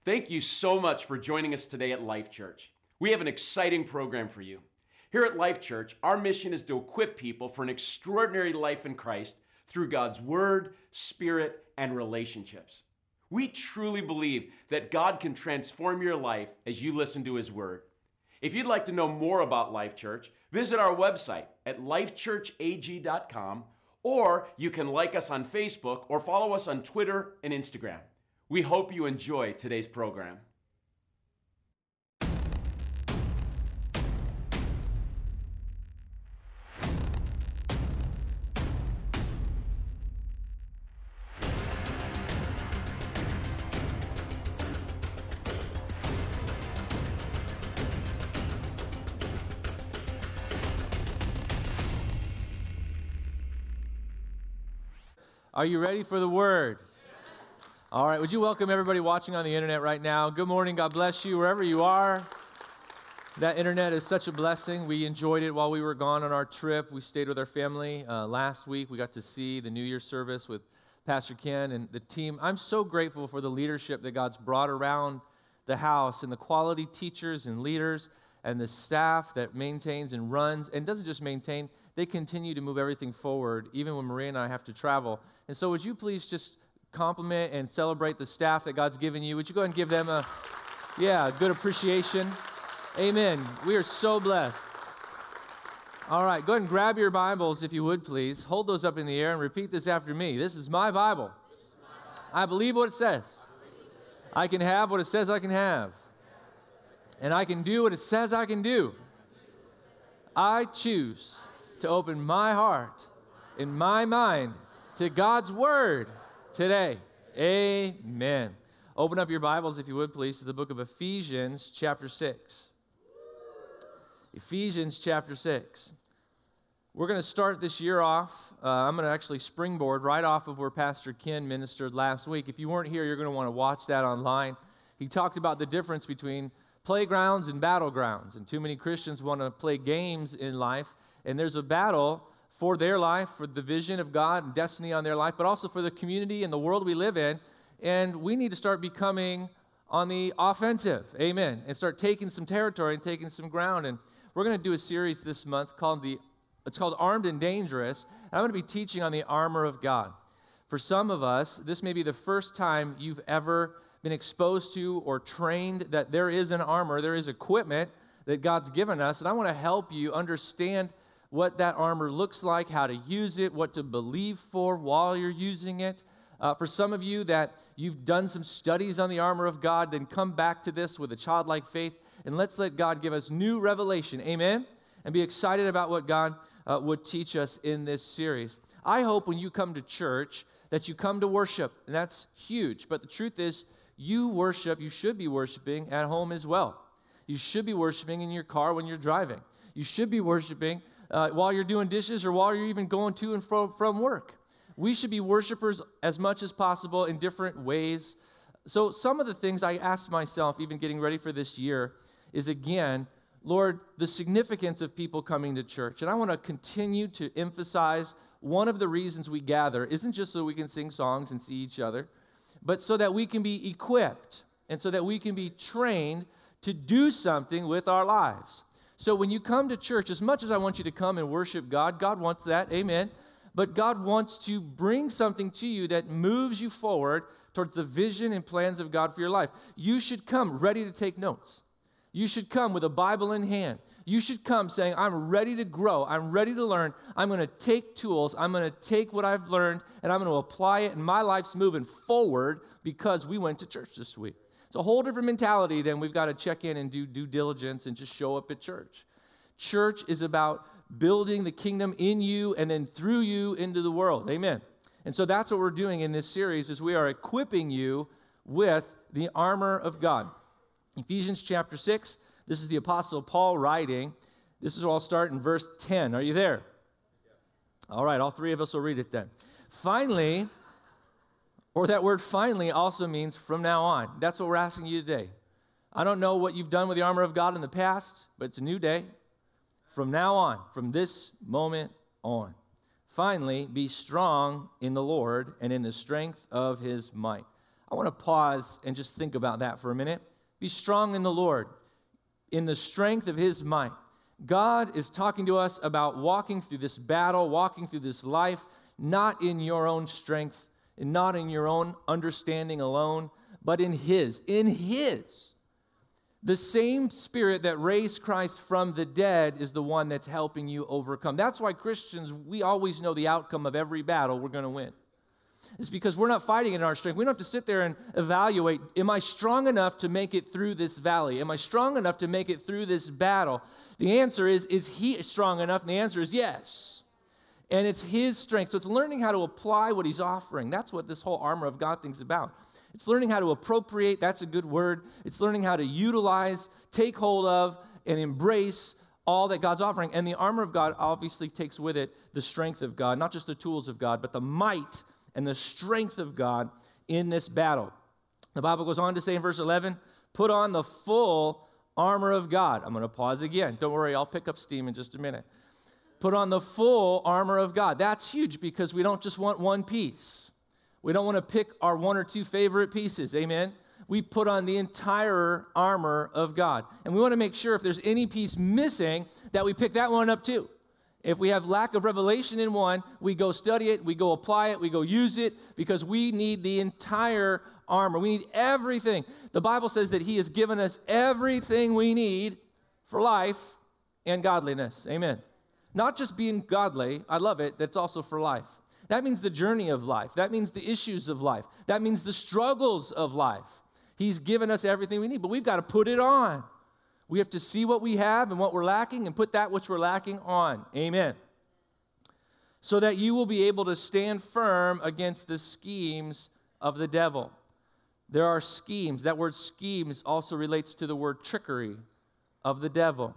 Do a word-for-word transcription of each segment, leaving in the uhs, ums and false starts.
Thank you so much for joining us today at Life Church. We have an exciting program for you. Here at Life Church, our mission is to equip people for an extraordinary life in Christ through God's Word, Spirit, and relationships. We truly believe that God can transform your life as you listen to His Word. If you'd like to know more about Life Church, visit our website at life church a g dot com, or you can like us on Facebook or follow us on Twitter and Instagram. We hope you enjoy today's program. Are you ready for the Word? All right, would you welcome everybody watching on the internet right now? Good morning, God bless you, wherever you are. That internet is such a blessing. We enjoyed it while we were gone on our trip. We stayed with our family. Uh, last week, we got to see the New Year's service with Pastor Ken and the team. I'm so grateful for the leadership that God's brought around the house and the quality teachers and leaders and the staff that maintains and runs, and doesn't just maintain, they continue to move everything forward, even when Maria and I have to travel. And so would you please just compliment and celebrate the staff that God's given you? Would you go ahead and give them a, yeah, good appreciation? Amen. We are so blessed. All right, go ahead and grab your Bibles, if you would, please. Hold those up in the air and repeat this after me. This is my Bible. I believe what it says. I can have what it says I can have. And I can do what it says I can do. I choose to open my heart and my mind to God's Word today. Amen. Open up your Bibles, if you would, please, to the book of Ephesians, chapter six. Ephesians, chapter six. We're going to start this year off. Uh, I'm going to actually springboard right off of where Pastor Ken ministered last week. If you weren't here, you're going to want to watch that online. He talked about the difference between playgrounds and battlegrounds. And too many Christians want to play games in life. And there's a battle for their life, for the vision of God and destiny on their life, but also for the community and the world we live in. And we need to start becoming on the offensive, amen, and start taking some territory and taking some ground. And we're going to do a series this month called the, it's called Armed and Dangerous. And I'm going to be teaching on the armor of God. For some of us, this may be the first time you've ever been exposed to or trained that there is an armor, there is equipment that God's given us. And I want to help you understand what that armor looks like, how to use it, what to believe for while you're using it. Uh, for some of you that you've done some studies on the armor of God, then come back to this with a childlike faith, and let's let God give us new revelation, amen? And be excited about what God uh, would teach us in this series. I hope when you come to church that you come to worship, and that's huge. But the truth is, you worship, you should be worshiping at home as well. You should be worshiping in your car when you're driving. You should be worshiping Uh, while you're doing dishes or while you're even going to and fro from work. We should be worshipers as much as possible in different ways. So some of the things I asked myself, even getting ready for this year, is again, Lord, the significance of people coming to church. And I want to continue to emphasize one of the reasons we gather isn't just so we can sing songs and see each other, but so that we can be equipped and so that we can be trained to do something with our lives. So when you come to church, as much as I want you to come and worship God, God wants that, amen, but God wants to bring something to you that moves you forward towards the vision and plans of God for your life. You should come ready to take notes. You should come with a Bible in hand. You should come saying, I'm ready to grow. I'm ready to learn. I'm going to take tools. I'm going to take what I've learned, and I'm going to apply it, and my life's moving forward because we went to church this week. It's a whole different mentality than we've got to check in and do due diligence and just show up at church. Church is about building the kingdom in you and then through you into the world. Amen. And so that's what we're doing in this series is we are equipping you with the armor of God. Ephesians chapter six, this is the Apostle Paul writing. This is where I'll start in verse ten. Are you there? All right, all three of us will read it then. Finally, or that word finally also means from now on. That's what we're asking you today. I don't know what you've done with the armor of God in the past, but it's a new day. From now on, from this moment on. Finally, be strong in the Lord and in the strength of his might. I want to pause and just think about that for a minute. Be strong in the Lord, in the strength of his might. God is talking to us about walking through this battle, walking through this life, not in your own strength, and not in your own understanding alone, but in his. In his. The same Spirit that raised Christ from the dead is the one that's helping you overcome. That's why Christians, we always know the outcome of every battle we're going to win. It's because we're not fighting in our strength. We don't have to sit there and evaluate, am I strong enough to make it through this valley? Am I strong enough to make it through this battle? The answer is, is he strong enough? And the answer is yes. And it's his strength. So it's learning how to apply what he's offering. That's what this whole armor of God thing's about. It's learning how to appropriate. That's a good word. It's learning how to utilize, take hold of, and embrace all that God's offering. And the armor of God obviously takes with it the strength of God, not just the tools of God, but the might and the strength of God in this battle. The Bible goes on to say in verse eleven, put on the full armor of God. I'm going to pause again. Don't worry, I'll pick up steam in just a minute. Put on the full armor of God. That's huge because we don't just want one piece. We don't want to pick our one or two favorite pieces. Amen? We put on the entire armor of God. And we want to make sure if there's any piece missing that we pick that one up too. If we have lack of revelation in one, we go study it, we go apply it, we go use it, because we need the entire armor. We need everything. The Bible says that he has given us everything we need for life and godliness. Amen. Not just being godly, I love it, that's also for life. That means the journey of life. That means the issues of life. That means the struggles of life. He's given us everything we need, but we've got to put it on. We have to see what we have and what we're lacking and put that which we're lacking on. Amen. So that you will be able to stand firm against the schemes of the devil. There are schemes. That word schemes also relates to the word trickery of the devil.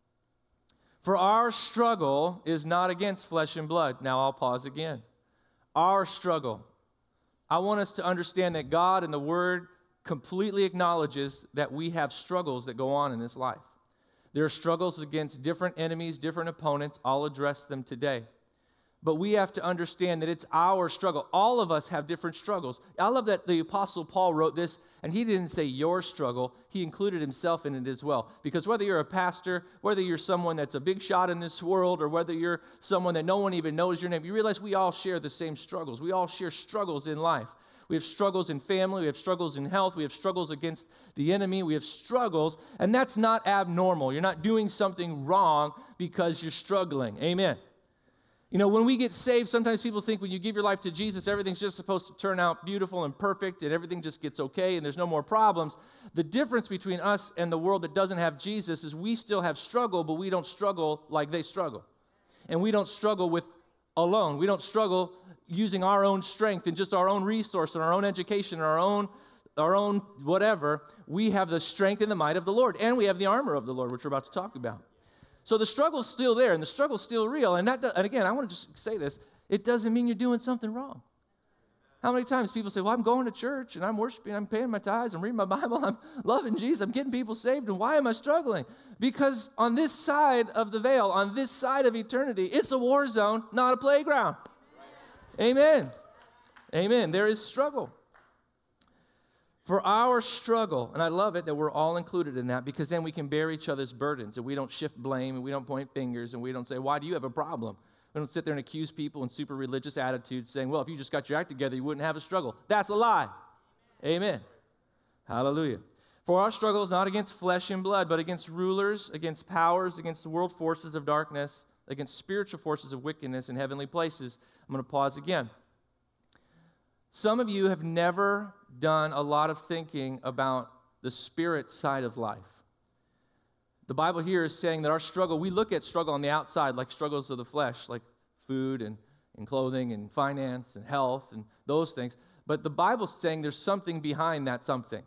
For our struggle is not against flesh and blood. Now I'll pause again. Our struggle. I want us to understand that God and the Word completely acknowledges that we have struggles that go on in this life. There are struggles against different enemies, different opponents. I'll address them today. But we have to understand that it's our struggle. All of us have different struggles. I love that the Apostle Paul wrote this, and he didn't say your struggle. He included himself in it as well. Because whether you're a pastor, whether you're someone that's a big shot in this world, or whether you're someone that no one even knows your name, you realize we all share the same struggles. We all share struggles in life. We have struggles in family. We have struggles in health. We have struggles against the enemy. We have struggles, and that's not abnormal. You're not doing something wrong because you're struggling. Amen. You know, when we get saved, sometimes people think when you give your life to Jesus, everything's just supposed to turn out beautiful and perfect and everything just gets okay and there's no more problems. The difference between us and the world that doesn't have Jesus is we still have struggle, but we don't struggle like they struggle. And we don't struggle with alone. We don't struggle using our own strength and just our own resource and our own education and our own, our own whatever. We have the strength and the might of the Lord, and we have the armor of the Lord, which we're about to talk about. So the struggle's still there, and the struggle's still real. And that, and again, I want to just say this. It doesn't mean you're doing something wrong. How many times people say, well, I'm going to church, and I'm worshiping, I'm paying my tithes, I'm reading my Bible, I'm loving Jesus, I'm getting people saved, and why am I struggling? Because on this side of the veil, on this side of eternity, it's a war zone, not a playground. Amen. Amen. There is struggle. For our struggle, and I love it that we're all included in that, because then we can bear each other's burdens, and we don't shift blame, and we don't point fingers, and we don't say, why do you have a problem? We don't sit there and accuse people in super religious attitudes saying, well, if you just got your act together, you wouldn't have a struggle. That's a lie. Amen. Hallelujah. For our struggle is not against flesh and blood, but against rulers, against powers, against the world forces of darkness, against spiritual forces of wickedness in heavenly places. I'm going to pause again. Some of you have never done a lot of thinking about the spirit side of life. The Bible here is saying that our struggle, we look at struggle on the outside like struggles of the flesh, like food and, and clothing and finance and health and those things. But the Bible's saying there's something behind that something.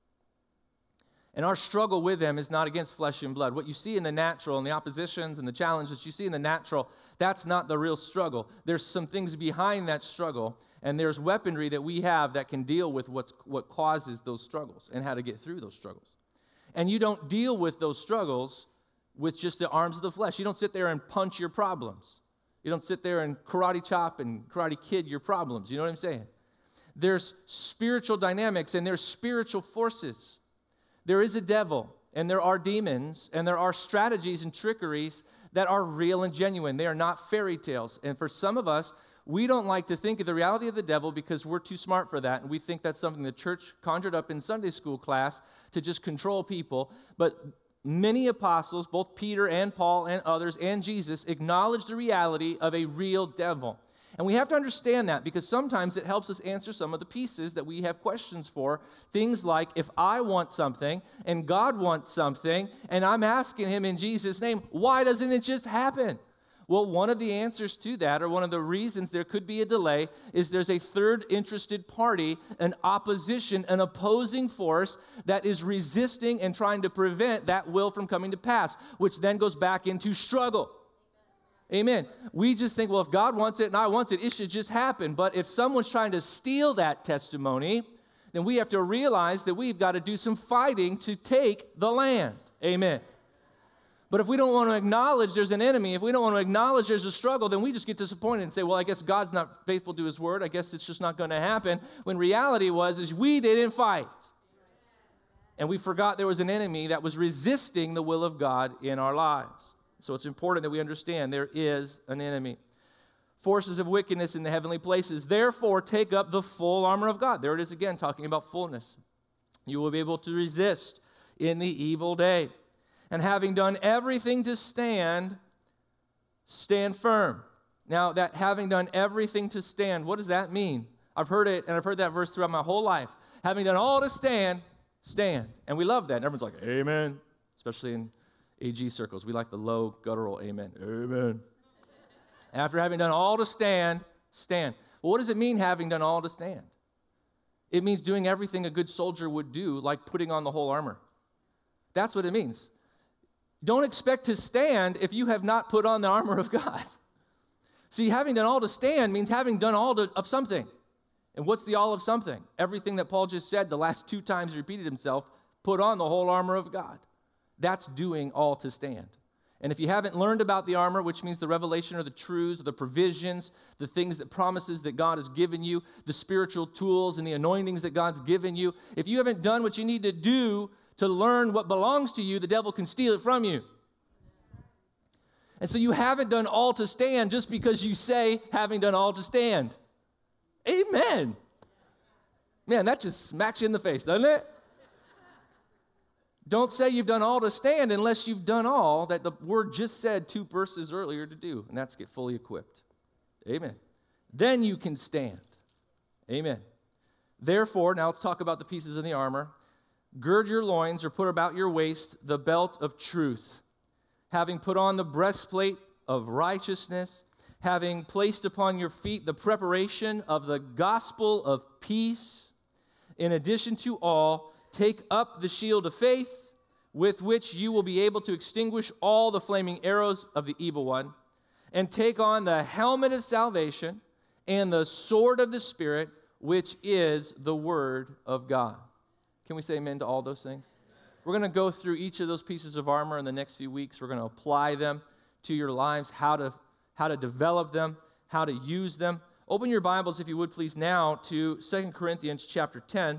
And our struggle with them is not against flesh and blood. What you see in the natural and the oppositions and the challenges you see in the natural, that's not the real struggle. There's some things behind that struggle, and there's weaponry that we have that can deal with what's, what causes those struggles and how to get through those struggles. And you don't deal with those struggles with just the arms of the flesh. You don't sit there and punch your problems. You don't sit there and karate chop and karate kid your problems. You know what I'm saying? There's spiritual dynamics and there's spiritual forces. There is a devil and there are demons and there are strategies and trickeries that are real and genuine. They are not fairy tales. And for some of us, we don't like to think of the reality of the devil because we're too smart for that. And we think that's something the church conjured up in Sunday school class to just control people. But many apostles, both Peter and Paul and others and Jesus, acknowledge the reality of a real devil. And we have to understand that because sometimes it helps us answer some of the pieces that we have questions for. Things like, if I want something and God wants something and I'm asking him in Jesus' name, why doesn't it just happen? Well, one of the answers to that, or one of the reasons there could be a delay, is there's a third interested party, an opposition, an opposing force that is resisting and trying to prevent that will from coming to pass, which then goes back into struggle. Amen. We just think, well, if God wants it and I want it, it should just happen. But if someone's trying to steal that testimony, then we have to realize that we've got to do some fighting to take the land. Amen. But if we don't want to acknowledge there's an enemy, if we don't want to acknowledge there's a struggle, then we just get disappointed and say, well, I guess God's not faithful to his word. I guess it's just not going to happen. When reality was, is we didn't fight. And we forgot there was an enemy that was resisting the will of God in our lives. So it's important that we understand there is an enemy. Forces of wickedness in the heavenly places. Therefore, take up the full armor of God. There it is again, talking about fullness. You will be able to resist in the evil day. And having done everything to stand, stand firm. Now, that having done everything to stand, what does that mean? I've heard it, and I've heard that verse throughout my whole life. Having done all to stand, stand. And we love that. And everyone's like, amen. Especially in A G circles. We like the low, guttural amen. Amen. After having done all to stand, stand. Well, what does it mean, having done all to stand? It means doing everything a good soldier would do, like putting on the whole armor. That's what it means. Don't expect to stand if you have not put on the armor of God. See, having done all to stand means having done all to, of something. And what's the all of something? Everything that Paul just said the last two times he repeated himself, put on the whole armor of God. That's doing all to stand. And if you haven't learned about the armor, which means the revelation or the truths or the provisions, the things that promises that God has given you, the spiritual tools and the anointings that God's given you, if you haven't done what you need to do to learn what belongs to you, the devil can steal it from you. And so you haven't done all to stand just because you say, having done all to stand. Amen. Man, that just smacks you in the face, doesn't it? Don't say you've done all to stand unless you've done all that the word just said two verses earlier to do, and that's get fully equipped. Amen. Then you can stand. Amen. Therefore, now let's talk about the pieces of the armor. Gird your loins, or put about your waist the belt of truth, having put on the breastplate of righteousness, having placed upon your feet the preparation of the gospel of peace. In addition to all, take up the shield of faith, with which you will be able to extinguish all the flaming arrows of the evil one, and take on the helmet of salvation and the sword of the Spirit, which is the word of God. Can we say amen to all those things? We're going to go through each of those pieces of armor in the next few weeks. We're going to apply them to your lives, how to, how to develop them, how to use them. Open your Bibles, if you would please, now to Second Corinthians chapter ten.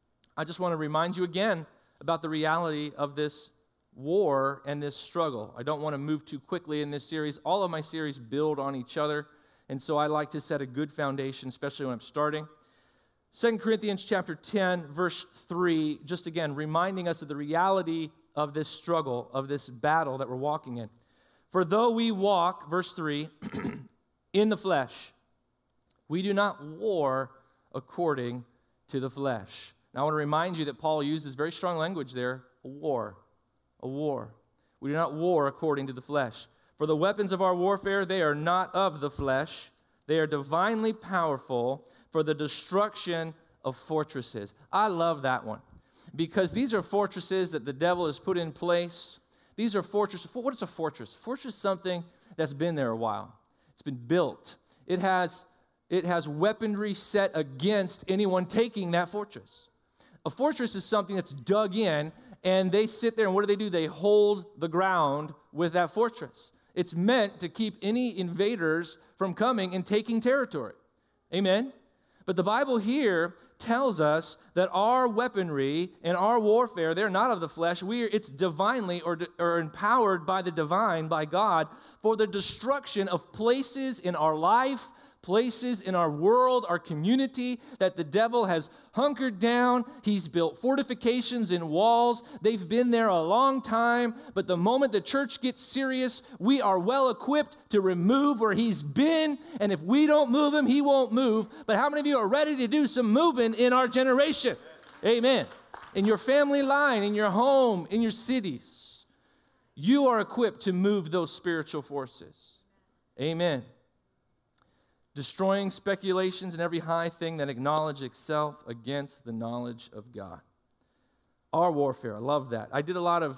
I just want to remind you again about the reality of this war and this struggle. I don't want to move too quickly in this series. All of my series build on each other, and so I like to set a good foundation, especially when I'm starting. Second Corinthians chapter ten, verse three, just again, reminding us of the reality of this struggle, of this battle that we're walking in. For though we walk, verse three, in the flesh, we do not war according to the flesh. Now I want to remind you that Paul uses very strong language there, a war, a war. We do not war according to the flesh. For the weapons of our warfare, they are not of the flesh. They are divinely powerful for the destruction of fortresses. I love that one because these are fortresses that the devil has put in place. These are fortresses. What is a fortress? A fortress is something that's been there a while. It's been built. It has, it has weaponry set against anyone taking that fortress. A fortress is something that's dug in, and they sit there, and what do they do? They hold the ground with that fortress. It's meant to keep any invaders from coming and taking territory. Amen? But the Bible here tells us that our weaponry and our warfare, they're not of the flesh. We are, it's divinely or, or empowered by the divine, by God, for the destruction of places in our life, places in our world, our community, that the devil has hunkered down. He's built fortifications and walls. They've been there a long time, but the moment the church gets serious, we are well equipped to remove where he's been, and if we don't move him, he won't move. But how many of you are ready to do some moving in our generation? Amen. In your family line, in your home, in your cities, you are equipped to move those spiritual forces. Amen. Destroying speculations and every high thing that acknowledges itself against the knowledge of God. Our warfare, I love that. I did a lot of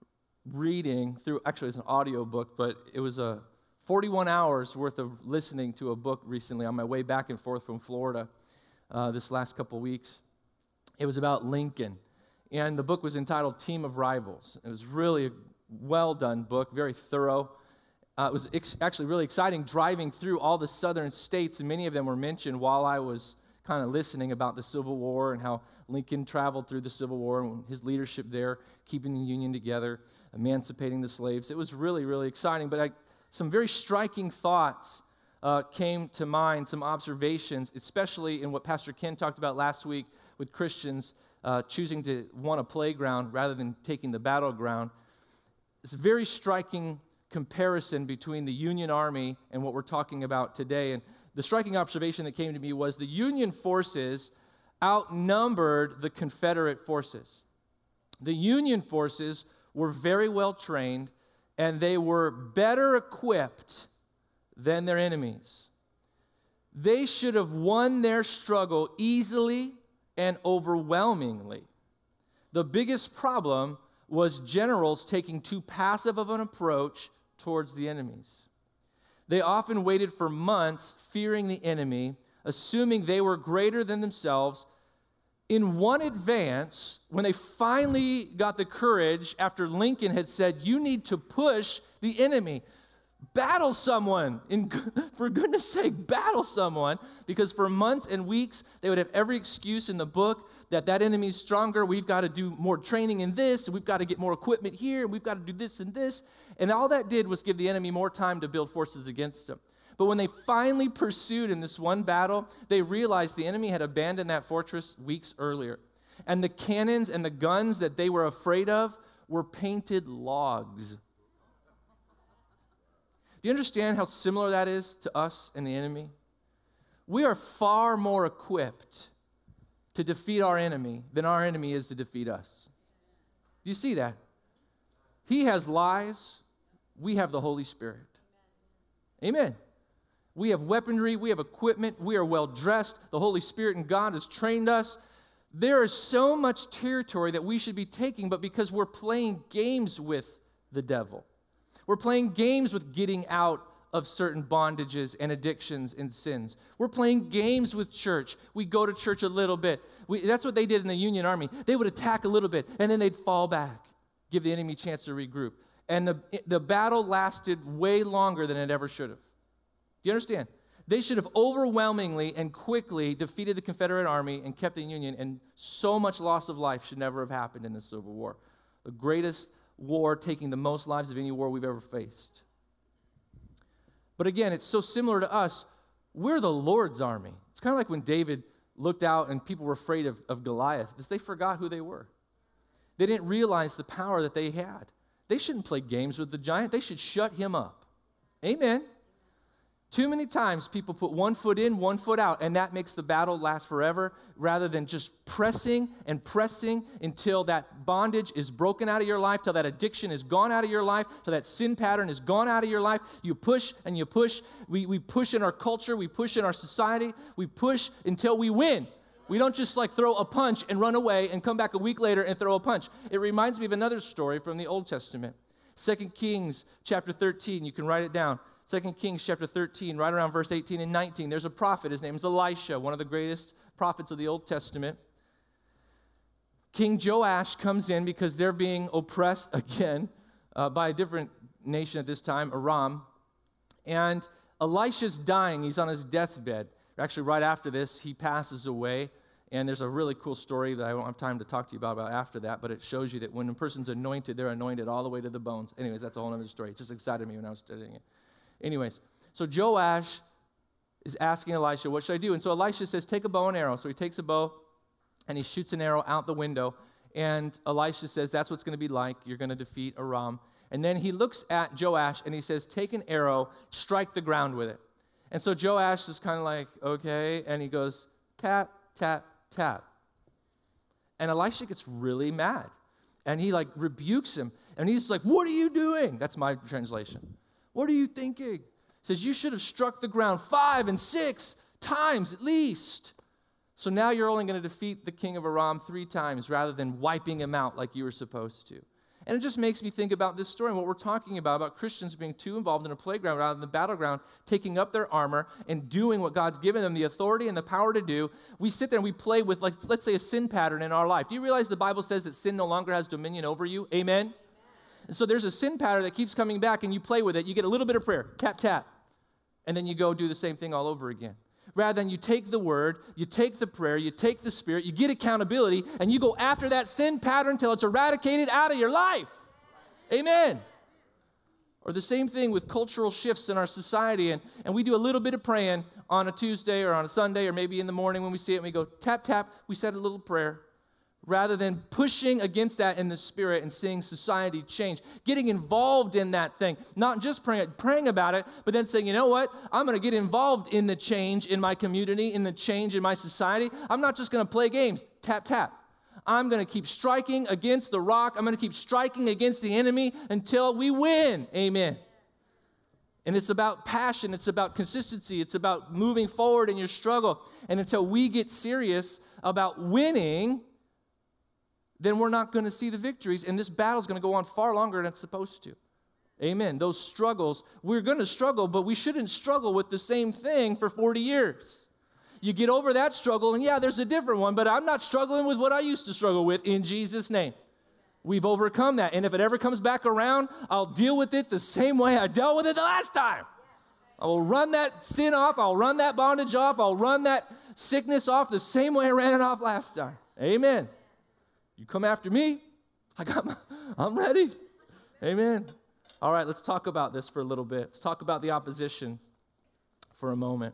reading through, actually it's an audio book, but it was a forty-one hours worth of listening to a book recently on my way back and forth from Florida uh, this last couple weeks. It was about Lincoln, and the book was entitled Team of Rivals. It was really a well-done book, very thorough. Uh, it was ex- actually really exciting driving through all the southern states, and many of them were mentioned while I was kind of listening about the Civil War and how Lincoln traveled through the Civil War and his leadership there, keeping the Union together, emancipating the slaves. It was really, really exciting, but I, some very striking thoughts uh, came to mind, some observations, especially in what Pastor Ken talked about last week with Christians uh, choosing to want a playground rather than taking the battleground. It's a very striking comparison between the Union Army and what we're talking about today. And the striking observation that came to me was the Union forces outnumbered the Confederate forces. The Union forces were very well trained, and they were better equipped than their enemies. They should have won their struggle easily and overwhelmingly. The biggest problem was generals taking too passive of an approach towards the enemies. They often waited for months, fearing the enemy, assuming they were greater than themselves. In one advance, when they finally got the courage, after Lincoln had said, you need to push the enemy, battle someone, in, for goodness sake, battle someone, because for months and weeks, they would have every excuse in the book that that enemy's stronger, we've got to do more training in this, and we've got to get more equipment here, and we've got to do this and this, and all that did was give the enemy more time to build forces against him. But when they finally pursued in this one battle, they realized the enemy had abandoned that fortress weeks earlier, and the cannons and the guns that they were afraid of were painted logs. Do you understand how similar that is to us and the enemy? We are far more equipped to defeat our enemy than our enemy is to defeat us. Do you see that? He has lies. We have the Holy Spirit. Amen. We have weaponry. We have equipment. We are well dressed. The Holy Spirit and God has trained us. There is so much territory that we should be taking, but because we're playing games with the devil, we're playing games with getting out of certain bondages and addictions and sins. We're playing games with church. We go to church a little bit. We, that's what they did in the Union Army. They would attack a little bit, and then they'd fall back, give the enemy a chance to regroup. And the, the battle lasted way longer than it ever should have. Do you understand? They should have overwhelmingly and quickly defeated the Confederate Army and kept the Union, and so much loss of life should never have happened in the Civil War. The greatest war taking the most lives of any war we've ever faced. But again, it's so similar to us. We're the Lord's army. It's kind of like when David looked out and people were afraid of, of Goliath, because they forgot who they were. They didn't realize the power that they had. They shouldn't play games with the giant. They should shut him up. Amen. Too many times people put one foot in, one foot out, and that makes the battle last forever, rather than just pressing and pressing until that bondage is broken out of your life, till that addiction is gone out of your life, till that sin pattern is gone out of your life. You push and you push. We, we push in our culture. We push in our society. We push until we win. We don't just like throw a punch and run away and come back a week later and throw a punch. It reminds me of another story from the Old Testament. Second Kings chapter thirteen. You can write it down. Second Kings chapter thirteen, right around verse eighteen and nineteen. There's a prophet. His name is Elisha, one of the greatest prophets of the Old Testament. King Joash comes in because they're being oppressed again uh, by a different nation at this time, Aram. And Elisha's dying. He's on his deathbed. Actually, right after this, he passes away. And there's a really cool story that I don't have time to talk to you about, about after that, but it shows you that when a person's anointed, they're anointed all the way to the bones. Anyways, that's a whole other story. It just excited me when I was studying it. Anyways, so Joash is asking Elisha, what should I do? And so Elisha says, take a bow and arrow. So he takes a bow, and he shoots an arrow out the window. And Elisha says, that's what it's going to be like. You're going to defeat Aram. And then he looks at Joash, and he says, take an arrow, strike the ground with it. And so Joash is kind of like, okay. And he goes, tap, tap, tap. And Elisha gets really mad. And he like rebukes him. And he's like, what are you doing? That's my translation. What are you thinking? He says, you should have struck the ground five and six times at least. So now you're only going to defeat the king of Aram three times rather than wiping him out like you were supposed to. And it just makes me think about this story and what we're talking about, about Christians being too involved in a playground rather than the battleground, taking up their armor and doing what God's given them the authority and the power to do. We sit there and we play with, like, let's say, a sin pattern in our life. Do you realize the Bible says that sin no longer has dominion over you? Amen? Amen. And so there's a sin pattern that keeps coming back, and you play with it. You get a little bit of prayer, tap, tap, and then you go do the same thing all over again. Rather than you take the word, you take the prayer, you take the Spirit, you get accountability, and you go after that sin pattern until it's eradicated out of your life. Amen. Or the same thing with cultural shifts in our society, and, and we do a little bit of praying on a Tuesday or on a Sunday or maybe in the morning when we see it, and we go tap, tap, we said a little prayer. Rather than pushing against that in the Spirit and seeing society change, getting involved in that thing, not just praying, praying about it, but then saying, you know what, I'm going to get involved in the change in my community, in the change in my society. I'm not just going to play games, tap, tap. I'm going to keep striking against the rock. I'm going to keep striking against the enemy until we win. Amen. And it's about passion. It's about consistency. It's about moving forward in your struggle. And until we get serious about winning, then we're not going to see the victories, and this battle is going to go on far longer than it's supposed to. Amen. Those struggles, we're going to struggle, but we shouldn't struggle with the same thing for forty years. You get over that struggle, and yeah, there's a different one, but I'm not struggling with what I used to struggle with in Jesus' name. We've overcome that, and if it ever comes back around, I'll deal with it the same way I dealt with it the last time. I will run that sin off. I'll run that bondage off. I'll run that sickness off the same way I ran it off last time. Amen. You come after me, I got my, I'm ready. Amen. All right, let's talk about this for a little bit. Let's talk about the opposition for a moment.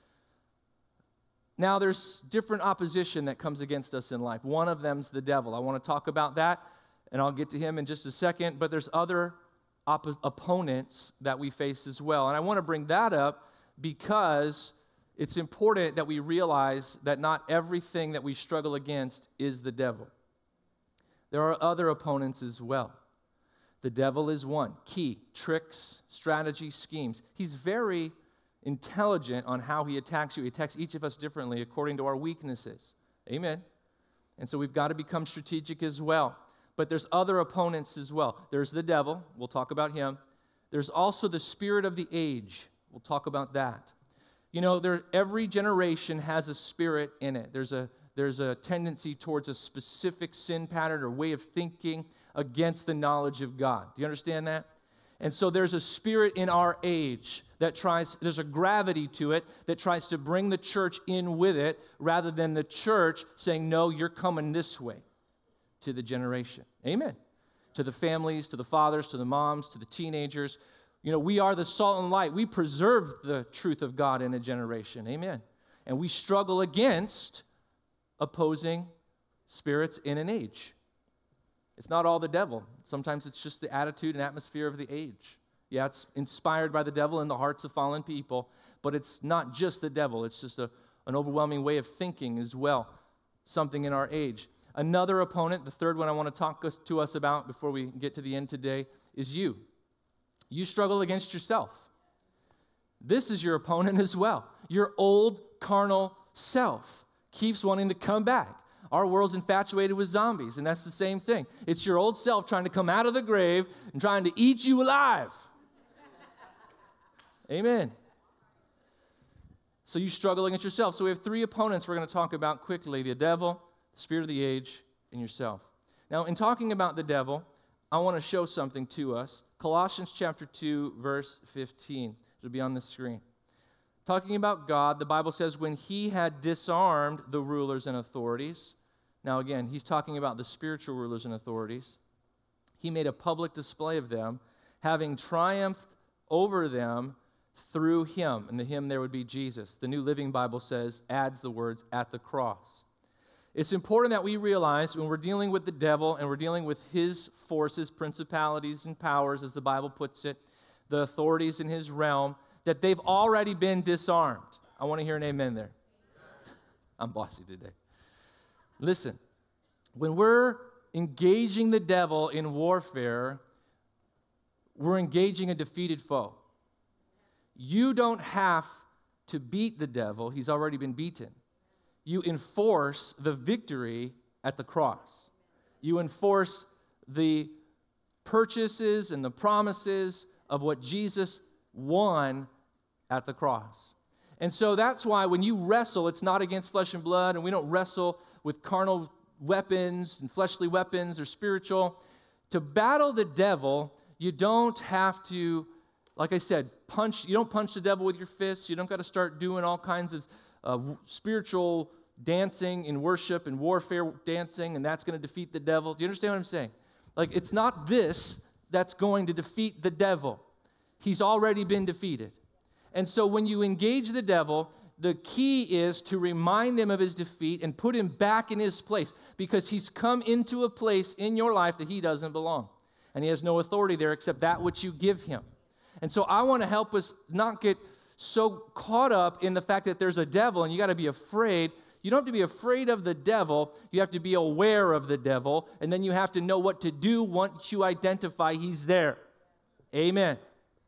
Now, there's different opposition that comes against us in life. One of them's the devil. I want to talk about that, and I'll get to him in just a second, but there's other op- opponents that we face as well. And I want to bring that up because it's important that we realize that not everything that we struggle against is the devil. There are other opponents as well. The devil is one. Key, tricks, strategy, schemes. He's very intelligent on how he attacks you. He attacks each of us differently according to our weaknesses. Amen. And so we've got to become strategic as well. But there's other opponents as well. There's the devil. We'll talk about him. There's also the spirit of the age. We'll talk about that. You know, there, every generation has a spirit in it. There's a There's a tendency towards a specific sin pattern or way of thinking against the knowledge of God. Do you understand that? And so there's a spirit in our age that tries, there's a gravity to it that tries to bring the church in with it rather than the church saying, no, you're coming this way to the generation. Amen. To the families, to the fathers, to the moms, to the teenagers. You know, we are the salt and light. We preserve the truth of God in a generation. Amen. And we struggle against opposing spirits in an age. It's not all the devil. Sometimes it's just the attitude and atmosphere of the age. Yeah, it's inspired by the devil in the hearts of fallen people, but it's not just the devil. It's just a, an overwhelming way of thinking as well, something in our age. Another opponent, the third one I want to talk us, to us about before we get to the end today, is you. You struggle against yourself. This is your opponent as well. Your old carnal self keeps wanting to come back. Our world's infatuated with zombies, and that's the same thing. It's your old self trying to come out of the grave and trying to eat you alive. Amen. So you struggle against yourself. So we have three opponents we're going to talk about quickly: the devil, the spirit of the age, and yourself. Now, in talking about the devil, I want to show something to us. Colossians chapter two, verse fifteen. It'll be on the screen. talking about God, the Bible says when he had disarmed the rulers and authorities. Now again, he's talking about the spiritual rulers and authorities. He made a public display of them, having triumphed over them through him. And the him there would be Jesus. The New Living Bible says, adds the words, at the cross. It's important that we realize when we're dealing with the devil and we're dealing with his forces, principalities, and powers, as the Bible puts it, the authorities in his realm, that they've already been disarmed. I want to hear an amen there. I'm bossy today. Listen, when we're engaging the devil in warfare, we're engaging a defeated foe. You don't have to beat the devil. He's already been beaten. You enforce the victory at the cross. You enforce the purchases and the promises of what Jesus won at the cross. And so that's why when you wrestle, it's not against flesh and blood, and we don't wrestle with carnal weapons and fleshly weapons or spiritual. To battle the devil, you don't have to, like I said, punch. You don't punch the devil with your fists. You don't got to start doing all kinds of uh, spiritual dancing and worship and warfare dancing, and that's going to defeat the devil. Do you understand what I'm saying? Like, it's not this that's going to defeat the devil. He's already been defeated. And so when you engage the devil, the key is to remind him of his defeat and put him back in his place, because he's come into a place in your life that he doesn't belong. And he has no authority there except that which you give him. And so I want to help us not get so caught up in the fact that there's a devil and you got to be afraid. You don't have to be afraid of the devil. You have to be aware of the devil, and then you have to know what to do once you identify he's there. Amen.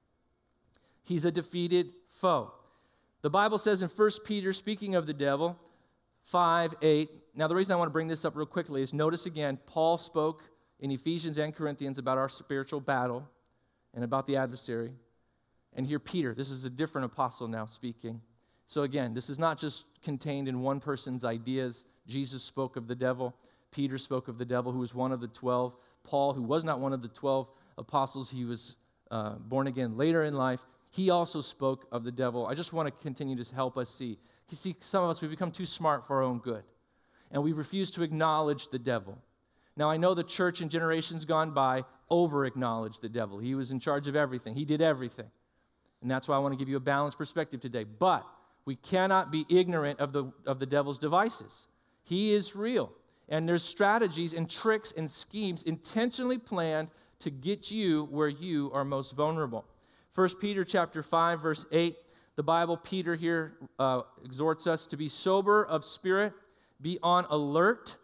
He's a defeated foe. The Bible says in First Peter, speaking of the devil, five, eight. Now, the reason I want to bring this up real quickly is notice again, Paul spoke in Ephesians and Corinthians about our spiritual battle and about the adversary. And here Peter, this is a different apostle now speaking. So again, this is not just contained in one person's ideas. Jesus spoke of the devil. Peter spoke of the devil, who was one of the twelve. Paul, who was not one of the twelve apostles, he was uh, born again later in life. He also spoke of the devil. I just want to continue to help us see. You see, some of us, we become too smart for our own good, and we refuse to acknowledge the devil. Now, I know the church in generations gone by over-acknowledged the devil. He was in charge of everything. He did everything. And that's why I want to give you a balanced perspective today. But we cannot be ignorant of the, of the devil's devices. He is real. And there's strategies and tricks and schemes intentionally planned to get you where you are most vulnerable. First Peter chapter five, verse eight, the Bible, Peter here uh, exhorts us to be sober of spirit, be on alert,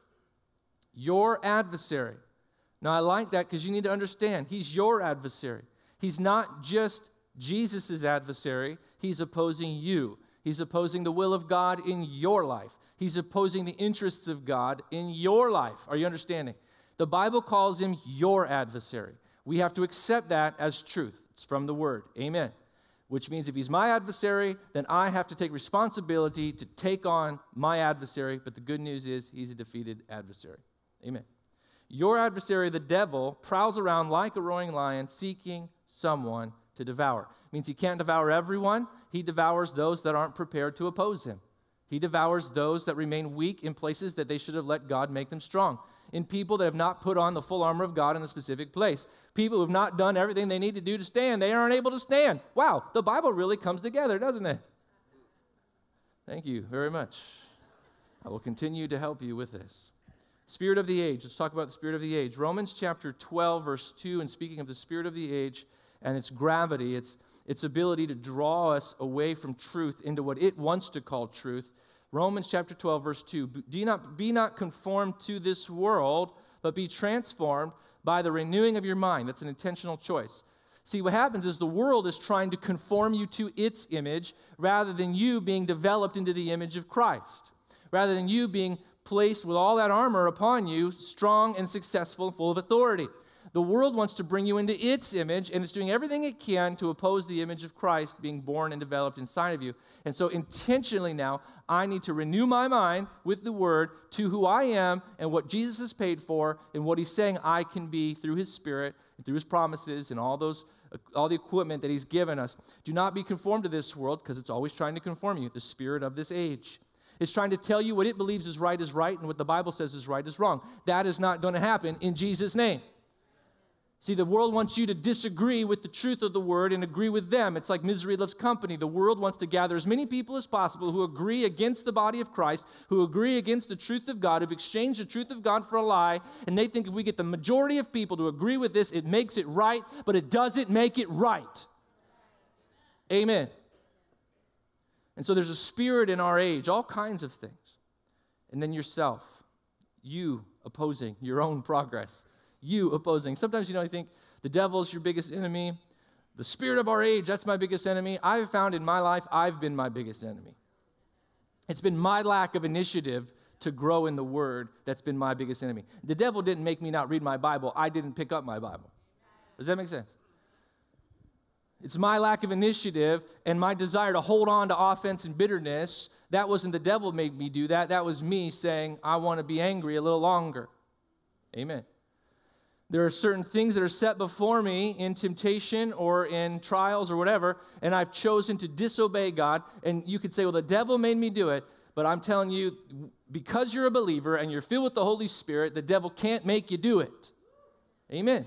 your adversary. Now, I like that because you need to understand, he's your adversary. He's not just Jesus' adversary. He's opposing you. He's opposing the will of God in your life. He's opposing the interests of God in your life. Are you understanding? The Bible calls him your adversary. We have to accept that as truth. It's from the Word. Amen. Which means if he's my adversary, then I have to take responsibility to take on my adversary. But the good news is he's a defeated adversary. Amen. Your adversary, the devil, prowls around like a roaring lion seeking someone to devour. It means he can't devour everyone. He devours those that aren't prepared to oppose him. He devours those that remain weak in places that they should have let God make them strong. In people that have not put on the full armor of God in a specific place. People who have not done everything they need to do to stand. They aren't able to stand. Wow, the Bible really comes together, doesn't it? Thank you very much. I will continue to help you with this. Spirit of the age. Let's talk about the spirit of the age. Romans chapter twelve, verse two, and speaking of the spirit of the age and its gravity, its, its ability to draw us away from truth into what it wants to call truth. Romans chapter twelve, verse two, Do not, be not conformed to this world, but be transformed by the renewing of your mind. That's an intentional choice. See, what happens is the world is trying to conform you to its image rather than you being developed into the image of Christ. Rather than you being placed with all that armor upon you, strong and successful and full of authority. The world wants to bring you into its image, and it's doing everything it can to oppose the image of Christ being born and developed inside of you. And so intentionally now, I need to renew my mind with the Word to who I am and what Jesus has paid for and what He's saying I can be through His Spirit and through His promises and all those all the equipment that he's given us. Do not be conformed to this world, because it's always trying to conform you, the spirit of this age. It's trying to tell you what it believes is right is right, and what the Bible says is right is wrong. That is not going to happen in Jesus' name. See, the world wants you to disagree with the truth of the word and agree with them. It's like misery loves company. The world wants to gather as many people as possible who agree against the body of Christ, who agree against the truth of God, who've exchanged the truth of God for a lie, and they think if we get the majority of people to agree with this, it makes it right, but it doesn't make it right. Amen. And so there's a spirit in our age, all kinds of things. And then yourself, you opposing your own progress. You opposing. Sometimes, you know, you think the devil's your biggest enemy. The spirit of our age, that's my biggest enemy. I've found in my life, I've been my biggest enemy. It's been my lack of initiative to grow in the word that's been my biggest enemy. The devil didn't make me not read my Bible. I didn't pick up my Bible. Does that make sense? It's my lack of initiative and my desire to hold on to offense and bitterness. That wasn't the devil made me do that. That was me saying, I want to be angry a little longer. Amen. There are certain things that are set before me in temptation or in trials or whatever, and I've chosen to disobey God. And you could say, well, the devil made me do it. But I'm telling you, because you're a believer and you're filled with the Holy Spirit, the devil can't make you do it. Amen.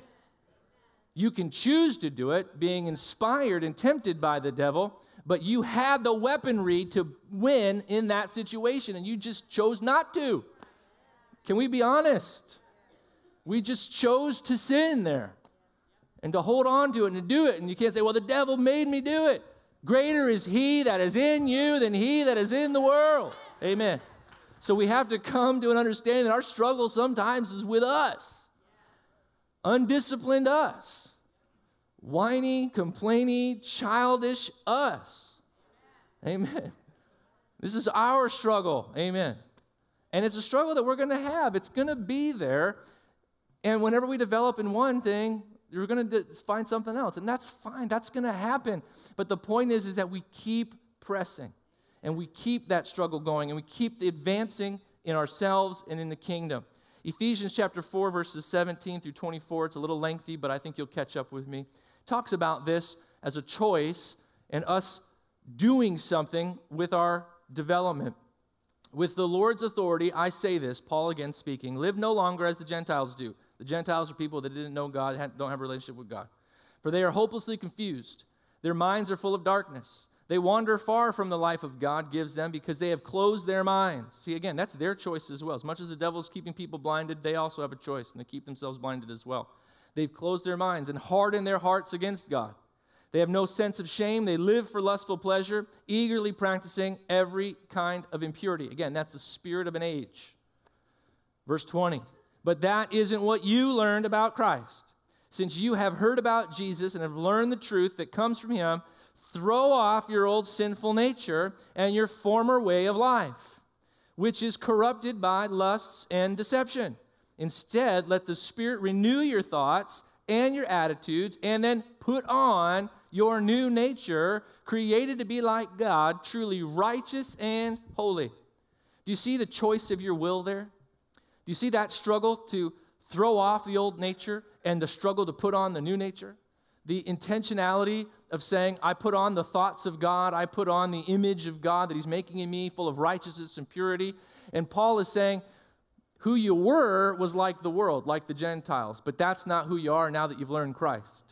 You can choose to do it, being inspired and tempted by the devil, but you had the weaponry to win in that situation, and you just chose not to. Can we be honest? We just chose to sin there and to hold on to it and to do it. And you can't say, well, the devil made me do it. Greater is he that is in you than he that is in the world. Amen. So we have to come to an understanding that our struggle sometimes is with us. Undisciplined us. Whiny, complaining, childish us. Amen. This is our struggle. Amen. And it's a struggle that we're going to have. It's going to be there. And whenever we develop in one thing, you're going to find something else. And that's fine. That's going to happen. But the point is, is that we keep pressing. And we keep that struggle going. And we keep advancing in ourselves and in the kingdom. Ephesians chapter four, verses seventeen through twenty-four. It's a little lengthy, but I think you'll catch up with me. Talks about this as a choice and us doing something with our development. With the Lord's authority, I say this, Paul again speaking, live no longer as the Gentiles do. The Gentiles are people that didn't know God, don't have a relationship with God. For they are hopelessly confused. Their minds are full of darkness. They wander far from the life of God gives them because they have closed their minds. See, again, that's their choice as well. As much as the devil's keeping people blinded, they also have a choice, and they keep themselves blinded as well. They've closed their minds and hardened their hearts against God. They have no sense of shame. They live for lustful pleasure, eagerly practicing every kind of impurity. Again, that's the spirit of an age. Verse twenty. But that isn't what you learned about Christ. Since you have heard about Jesus and have learned the truth that comes from him, throw off your old sinful nature and your former way of life, which is corrupted by lusts and deception. Instead, let the Spirit renew your thoughts and your attitudes, and then put on your new nature, created to be like God, truly righteous and holy. Do you see the choice of your will there? Do you see that struggle to throw off the old nature and the struggle to put on the new nature? The intentionality of saying, I put on the thoughts of God, I put on the image of God that he's making in me, full of righteousness and purity. And Paul is saying, who you were was like the world, like the Gentiles, but that's not who you are now that you've learned Christ.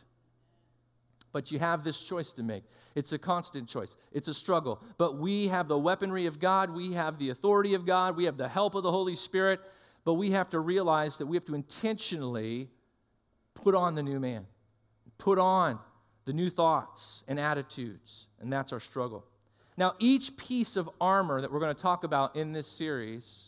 But you have this choice to make. It's a constant choice. It's a struggle. But we have the weaponry of God. We have the authority of God. We have the help of the Holy Spirit. But we have to realize that we have to intentionally put on the new man, put on the new thoughts and attitudes, and that's our struggle. Now, each piece of armor that we're going to talk about in this series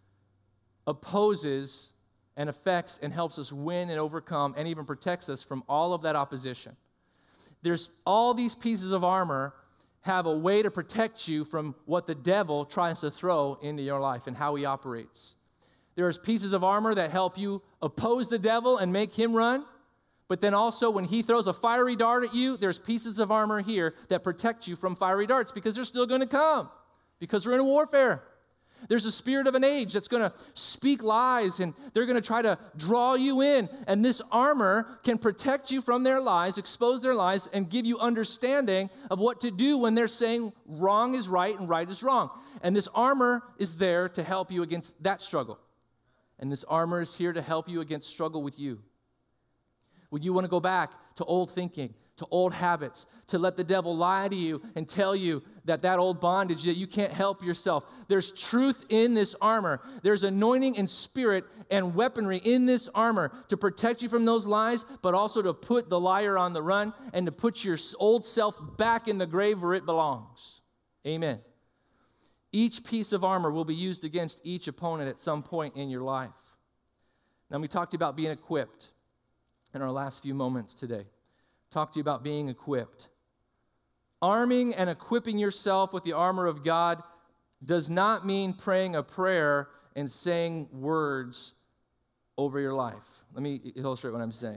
opposes and affects and helps us win and overcome and even protects us from all of that opposition. There's all these pieces of armor have a way to protect you from what the devil tries to throw into your life and how he operates. There's pieces of armor that help you oppose the devil and make him run. But then also when he throws a fiery dart at you, there's pieces of armor here that protect you from fiery darts because they're still going to come because we're in a warfare. There's a spirit of an age that's going to speak lies, and they're going to try to draw you in. And this armor can protect you from their lies, expose their lies, and give you understanding of what to do when they're saying wrong is right and right is wrong. And this armor is there to help you against that struggle. And this armor is here to help you against struggle with you. Would you want to go back to old thinking, to old habits, to let the devil lie to you and tell you that that old bondage, that you can't help yourself? There's truth in this armor. There's anointing and spirit and weaponry in this armor to protect you from those lies, but also to put the liar on the run and to put your old self back in the grave where it belongs. Amen. Each piece of armor will be used against each opponent at some point in your life. Now, we talked about being equipped in our last few moments today. Talk to you about being equipped. Arming and equipping yourself with the armor of God does not mean praying a prayer and saying words over your life. Let me illustrate what I'm saying.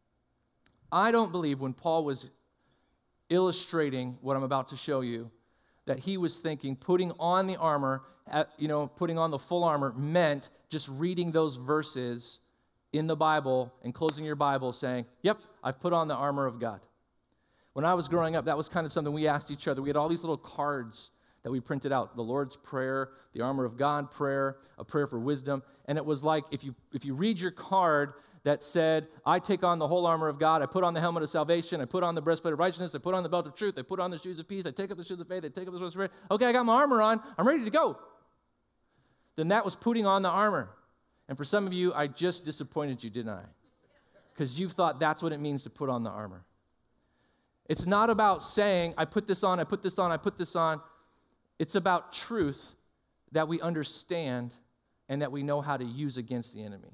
I don't believe when Paul was illustrating what I'm about to show you that he was thinking putting on the armor, you know, putting on the full armor meant just reading those verses in the Bible and closing your Bible saying, yep, I've put on the armor of God. When I was growing up, that was kind of something we asked each other. We had all these little cards that we printed out, the Lord's Prayer, the armor of God prayer, a prayer for wisdom. And it was like if you if you read your card that said, I take on the whole armor of God, I put on the helmet of salvation, I put on the breastplate of righteousness, I put on the belt of truth, I put on the shoes of peace, I take up the shoes of faith, I take up the sword of spirit. Okay, I got my armor on, I'm ready to go. Then that was putting on the armor. And for some of you, I just disappointed you, didn't I? Because you've thought that's what it means to put on the armor. It's not about saying, I put this on, I put this on, I put this on. It's about truth that we understand and that we know how to use against the enemy.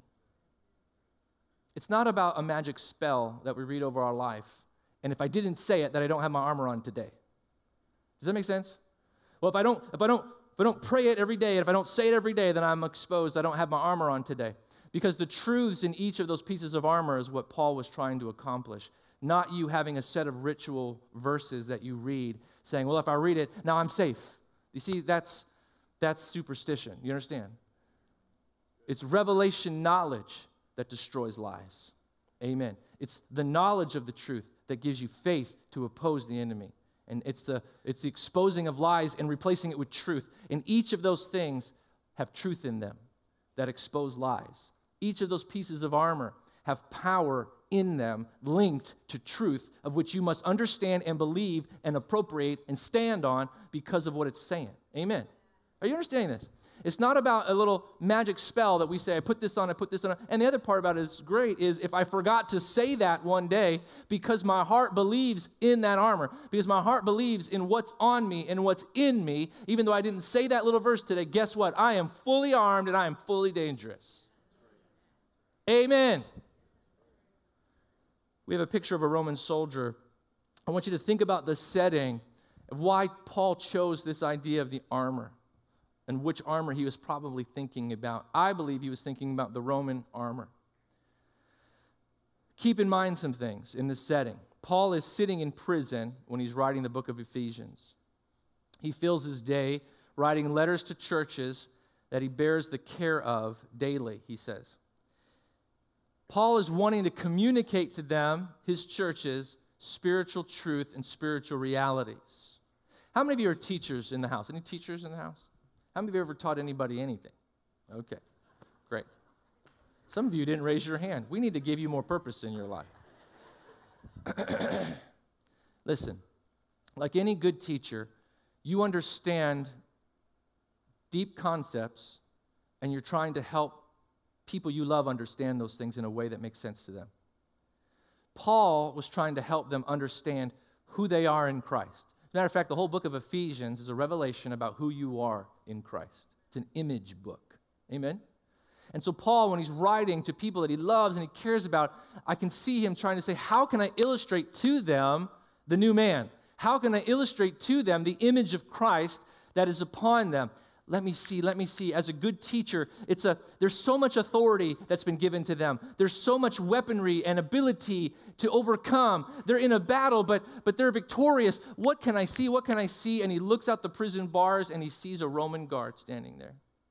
It's not about a magic spell that we read over our life, and if I didn't say it, that I don't have my armor on today. Does that make sense? Well, if I don't, if I don't, if I don't pray it every day, and if I don't say it every day, then I'm exposed. I don't have my armor on today. Because the truths in each of those pieces of armor is what Paul was trying to accomplish. Not you having a set of ritual verses that you read, saying, well, if I read it, now I'm safe. You see, that's that's superstition. You understand? It's revelation knowledge that destroys lies. Amen. It's the knowledge of the truth that gives you faith to oppose the enemy. And it's the it's the exposing of lies and replacing it with truth. And each of those things have truth in them that expose lies. Each of those pieces of armor have power in them linked to truth of which you must understand and believe and appropriate and stand on because of what it's saying. Amen. Are you understanding this? It's not about a little magic spell that we say, I put this on, I put this on. And the other part about it is great is if I forgot to say that one day because my heart believes in that armor, because my heart believes in what's on me and what's in me, even though I didn't say that little verse today, guess what? I am fully armed and I am fully dangerous. Amen. We have a picture of a Roman soldier. I want you to think about the setting of why Paul chose this idea of the armor and which armor he was probably thinking about. I believe he was thinking about the Roman armor. Keep in mind some things in this setting. Paul is sitting in prison when he's writing the book of Ephesians. He fills his day writing letters to churches that he bears the care of daily, he says. Paul is wanting to communicate to them, his churches, spiritual truth and spiritual realities. How many of you are teachers in the house? Any teachers in the house? How many of you ever taught anybody anything? Okay, great. Some of you didn't raise your hand. We need to give you more purpose in your life. Listen, like any good teacher, you understand deep concepts and you're trying to help people you love understand those things in a way that makes sense to them. Paul was trying to help them understand who they are in Christ. As a matter of fact, the whole book of Ephesians is a revelation about who you are in Christ. It's an image book. Amen? And so Paul, when he's writing to people that he loves and he cares about, I can see him trying to say, how can I illustrate to them the new man? How can I illustrate to them the image of Christ that is upon them? Let me see, let me see. As a good teacher, it's a there's so much authority that's been given to them. There's so much weaponry and ability to overcome. They're in a battle, but, but they're victorious. What can I see? What can I see? And he looks out the prison bars and he sees a Roman guard standing there.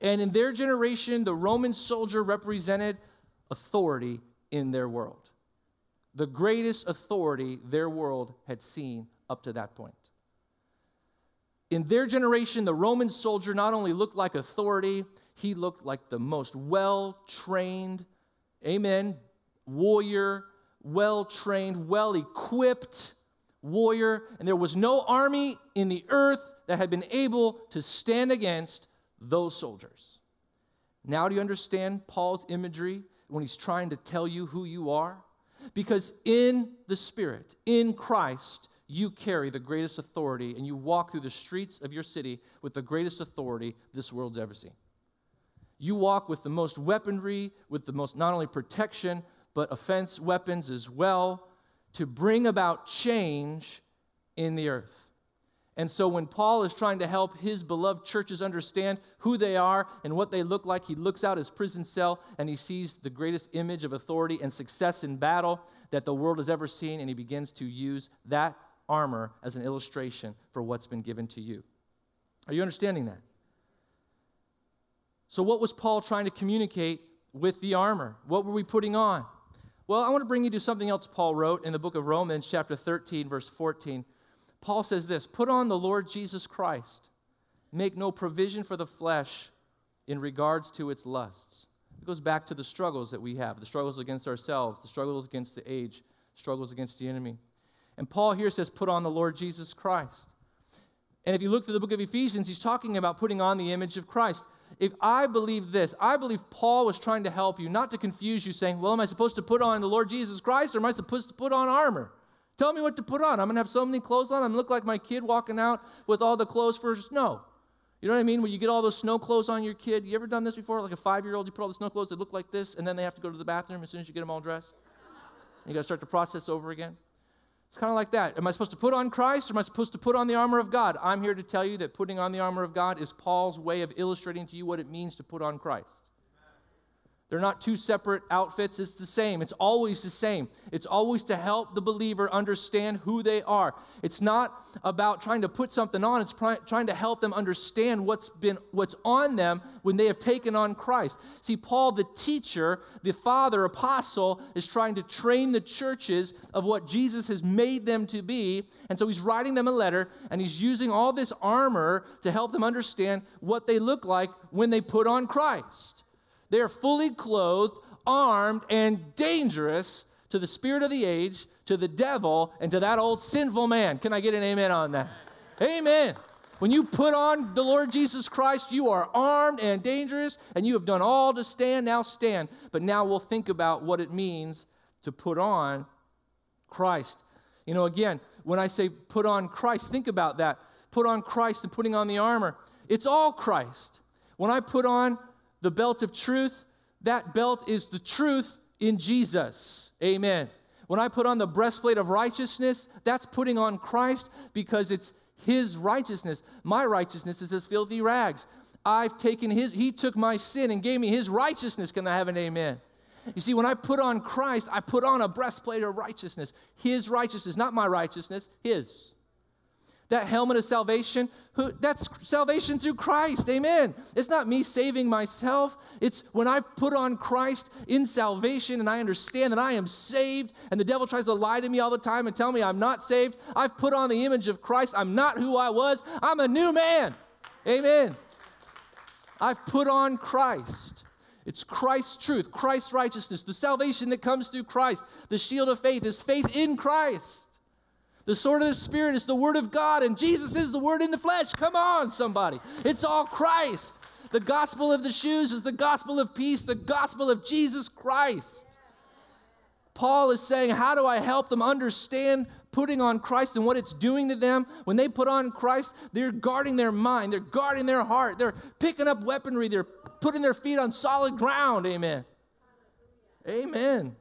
And in their generation, the Roman soldier represented authority in their world. The greatest authority their world had seen up to that point. In their generation, the Roman soldier not only looked like authority, he looked like the most well-trained, amen, warrior, well-trained, well-equipped warrior. And there was no army in the earth that had been able to stand against those soldiers. Now do you understand Paul's imagery when he's trying to tell you who you are? Because in the Spirit, in Christ, you carry the greatest authority, and you walk through the streets of your city with the greatest authority this world's ever seen. You walk with the most weaponry, with the most not only protection, but offense weapons as well, to bring about change in the earth. And so when Paul is trying to help his beloved churches understand who they are and what they look like, he looks out his prison cell and he sees the greatest image of authority and success in battle that the world has ever seen, and he begins to use that armor as an illustration for what's been given to you. Are you understanding that? So what was Paul trying to communicate with the armor? What were we putting on? Well, I want to bring you to something else Paul wrote in the book of Romans, chapter thirteen, verse fourteen. Paul says this, "Put on the Lord Jesus Christ. Make no provision for the flesh in regards to its lusts." It goes back to the struggles that we have, the struggles against ourselves, the struggles against the age, struggles against the enemy. And Paul here says, put on the Lord Jesus Christ. And if you look through the book of Ephesians, he's talking about putting on the image of Christ. If I believe this, I believe Paul was trying to help you, not to confuse you, saying, well, am I supposed to put on the Lord Jesus Christ, or am I supposed to put on armor? Tell me what to put on. I'm going to have so many clothes on. I'm going to look like my kid walking out with all the clothes for snow. You know what I mean? When you get all those snow clothes on your kid, you ever done this before? Like a five-year-old, you put all the snow clothes that look like this, and then they have to go to the bathroom as soon as you get them all dressed. And you got to start the process over again. It's kind of like that. Am I supposed to put on Christ, or am I supposed to put on the armor of God? I'm here to tell you that putting on the armor of God is Paul's way of illustrating to you what it means to put on Christ. They're not two separate outfits. It's the same. It's always the same. It's always to help the believer understand who they are. It's not about trying to put something on. It's pr- trying to help them understand what's been, what's on them when they have taken on Christ. See, Paul, the teacher, the father, apostle, is trying to train the churches of what Jesus has made them to be. And so he's writing them a letter, and he's using all this armor to help them understand what they look like when they put on Christ. They are fully clothed, armed, and dangerous to the spirit of the age, to the devil, and to that old sinful man. Can I get an amen on that? Amen. When you put on the Lord Jesus Christ, you are armed and dangerous, and you have done all to stand. Now stand. But now we'll think about what it means to put on Christ. You know, again, when I say put on Christ, think about that. Put on Christ and putting on the armor. It's all Christ. When I put on the belt of truth, that belt is the truth in Jesus. Amen. When I put on the breastplate of righteousness, that's putting on Christ because it's his righteousness. My righteousness is as filthy rags. I've taken his, he took my sin and gave me his righteousness. Can I have an amen? You see, when I put on Christ, I put on a breastplate of righteousness. His righteousness, not my righteousness, his. That helmet of salvation, who, that's salvation through Christ, amen. It's not me saving myself. It's when I put on Christ in salvation and I understand that I am saved, and the devil tries to lie to me all the time and tell me I'm not saved. I've put on the image of Christ. I'm not who I was. I'm a new man, amen. I've put on Christ. It's Christ's truth, Christ's righteousness, the salvation that comes through Christ. The shield of faith is faith in Christ. The sword of the Spirit is the Word of God, and Jesus is the Word in the flesh. Come on, somebody. It's all Christ. The gospel of the shoes is the gospel of peace, the gospel of Jesus Christ. Paul is saying, how do I help them understand putting on Christ and what it's doing to them? When they put on Christ, they're guarding their mind. They're guarding their heart. They're picking up weaponry. They're putting their feet on solid ground. Amen. Amen.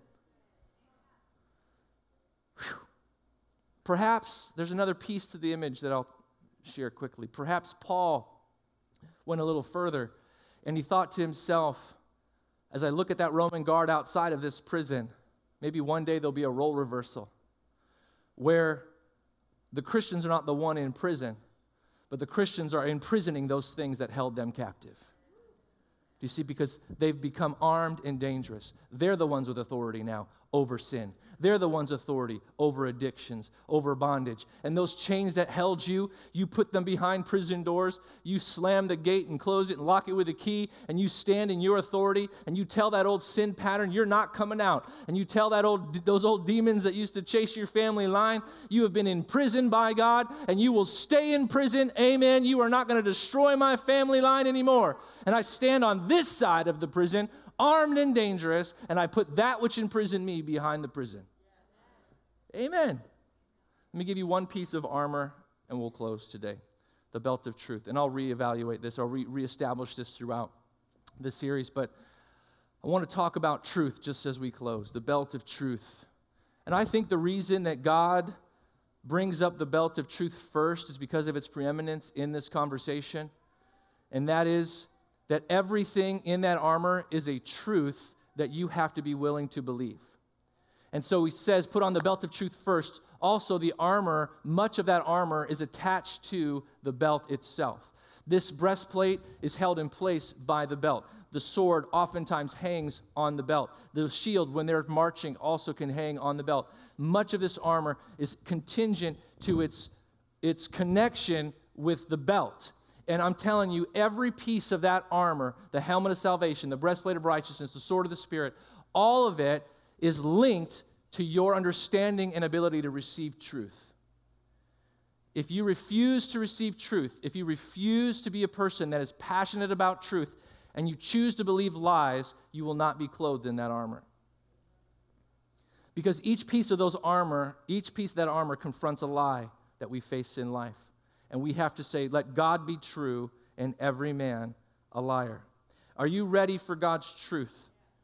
Perhaps there's another piece to the image that I'll share quickly. Perhaps Paul went a little further, and he thought to himself, as I look at that Roman guard outside of this prison, maybe one day there'll be a role reversal where the Christians are not the one in prison, but the Christians are imprisoning those things that held them captive. you see? Because they've become armed and dangerous. They're the ones with authority now over sin. They're the ones authority over addictions, over bondage. And those chains that held you, you put them behind prison doors. You slam the gate and close it and lock it with a key, and you stand in your authority, and you tell that old sin pattern, you're not coming out. And you tell that old those old demons that used to chase your family line, you have been imprisoned by God, and you will stay in prison. Amen. You are not going to destroy my family line anymore. And I stand on this side of the prison, armed and dangerous, and I put that which imprisoned me behind the prison. Amen. Let me give you one piece of armor, and we'll close today. The belt of truth. And I'll reevaluate this. I'll re- reestablish this throughout the series. But I want to talk about truth just as we close. The belt of truth. And I think the reason that God brings up the belt of truth first is because of its preeminence in this conversation. And that is that everything in that armor is a truth that you have to be willing to believe. And so he says, put on the belt of truth first. Also, the armor, much of that armor is attached to the belt itself. This breastplate is held in place by the belt. The sword oftentimes hangs on the belt. The shield, when they're marching, also can hang on the belt. Much of this armor is contingent to its, its connection with the belt. And I'm telling you, every piece of that armor, the helmet of salvation, the breastplate of righteousness, the sword of the Spirit, all of it is linked to your understanding and ability to receive truth. If you refuse to receive truth, if you refuse to be a person that is passionate about truth, and you choose to believe lies, you will not be clothed in that armor. Because each piece of those armor, each piece of that armor confronts a lie that we face in life. And we have to say, let God be true and every man a liar. Are you ready for God's truth?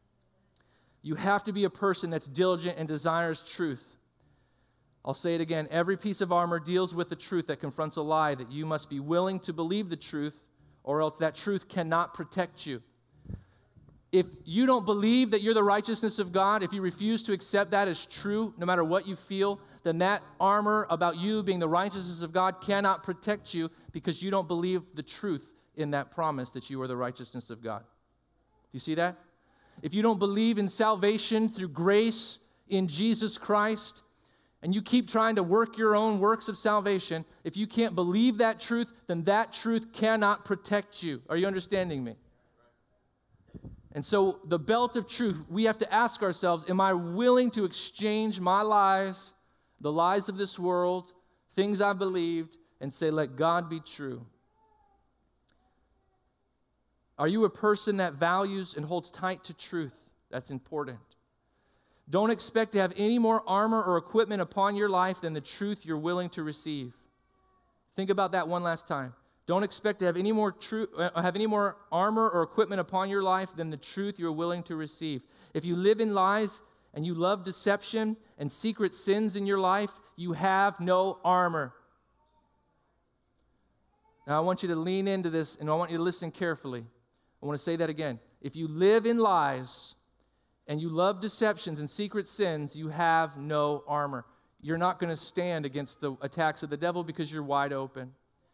You have to be a person that's diligent and desires truth. I'll say it again. Every piece of armor deals with the truth that confronts a lie, that you must be willing to believe the truth, or else that truth cannot protect you. If you don't believe that you're the righteousness of God, if you refuse to accept that as true, no matter what you feel, then that armor about you being the righteousness of God cannot protect you because you don't believe the truth in that promise that you are the righteousness of God. Do you see that? If you don't believe in salvation through grace in Jesus Christ, and you keep trying to work your own works of salvation, if you can't believe that truth, then that truth cannot protect you. Are you understanding me? And so the belt of truth, we have to ask ourselves, am I willing to exchange my lies, the lies of this world, things I believed, and say, let God be true? Are you a person that values and holds tight to truth? That's important. Don't expect to have any more armor or equipment upon your life than the truth you're willing to receive. Think about that one last time. Don't expect to have any more tru- uh, have any more armor or equipment upon your life than the truth you're willing to receive. If you live in lies and you love deception and secret sins in your life, you have no armor. Now I want you to lean into this, and I want you to listen carefully. I want to say that again. If you live in lies and you love deceptions and secret sins, you have no armor. You're not going to stand against the attacks of the devil because you're wide open.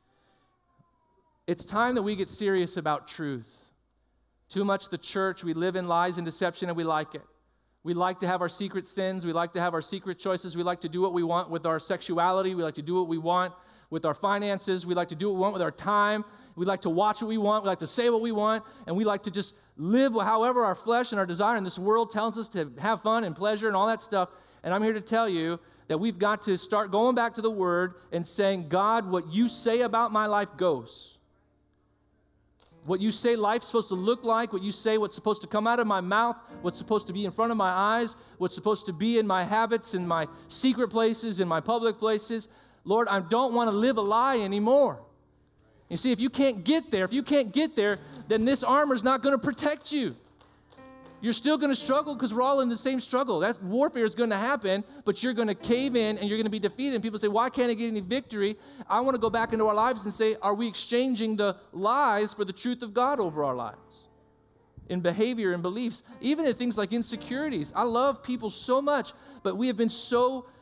It's time that we get serious about truth. Too much the church, we live in lies and deception, and we like it. We like to have our secret sins. We like to have our secret choices. We like to do what we want with our sexuality. We like to do what we want with our finances. We like to do what we want with our time. We like to watch what we want. We like to say what we want. And we like to just live however our flesh and our desire in this world tells us to have fun and pleasure and all that stuff. And I'm here to tell you that we've got to start going back to the Word and saying, God, what you say about my life goes. What you say life's supposed to look like, what you say what's supposed to come out of my mouth, what's supposed to be in front of my eyes, what's supposed to be in my habits, in my secret places, in my public places. Lord, I don't want to live a lie anymore. You see, if you can't get there, if you can't get there, then this armor's not going to protect you. You're still going to struggle because we're all in the same struggle. That warfare is going to happen, but you're going to cave in and you're going to be defeated. And people say, why can't I get any victory? I want to go back into our lives and say, are we exchanging the lies for the truth of God over our lives? In behavior and beliefs, even in things like insecurities. I love people so much, but we have been so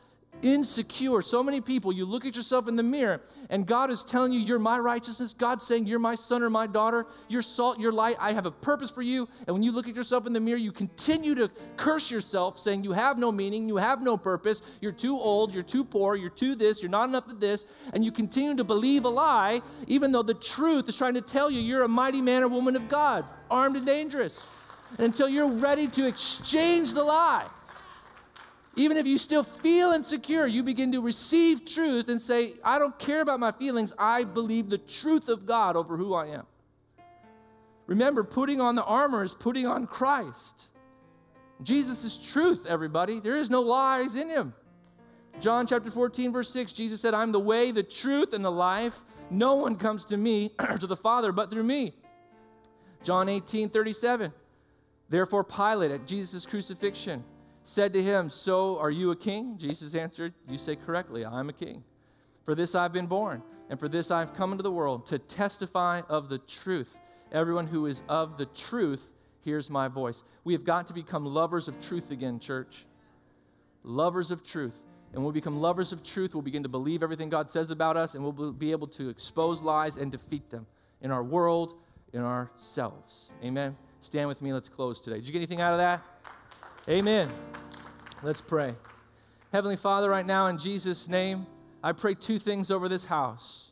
insecure. So many people, you look at yourself in the mirror, and God is telling you, you're my righteousness. God's saying, you're my son or my daughter. You're salt, you're light. I have a purpose for you. And when you look at yourself in the mirror, you continue to curse yourself, saying you have no meaning, you have no purpose, you're too old, you're too poor, you're too this, you're not enough of this. And you continue to believe a lie, even though the truth is trying to tell you you're a mighty man or woman of God, armed and dangerous. And until you're ready to exchange the lie, even if you still feel insecure, you begin to receive truth and say, I don't care about my feelings. I believe the truth of God over who I am. Remember, putting on the armor is putting on Christ. Jesus is truth, everybody. There is no lies in him. John chapter fourteen, verse six, Jesus said, I'm the way, the truth, and the life. No one comes to me, to the Father, but through me. John eighteen, thirty-seven, therefore Pilate, at Jesus' crucifixion, said to him, so are you a king? Jesus answered, you say correctly, I am a king. For this I've been born, and for this I've come into the world, to testify of the truth. Everyone who is of the truth hears my voice. We have got to become lovers of truth again, church. Lovers of truth. And when we become lovers of truth, we'll begin to believe everything God says about us, and we'll be able to expose lies and defeat them in our world, in ourselves. Amen? Stand with me. Let's close today. Did you get anything out of that? Amen. Let's pray. Heavenly Father, right now in Jesus' name, I pray two things over this house.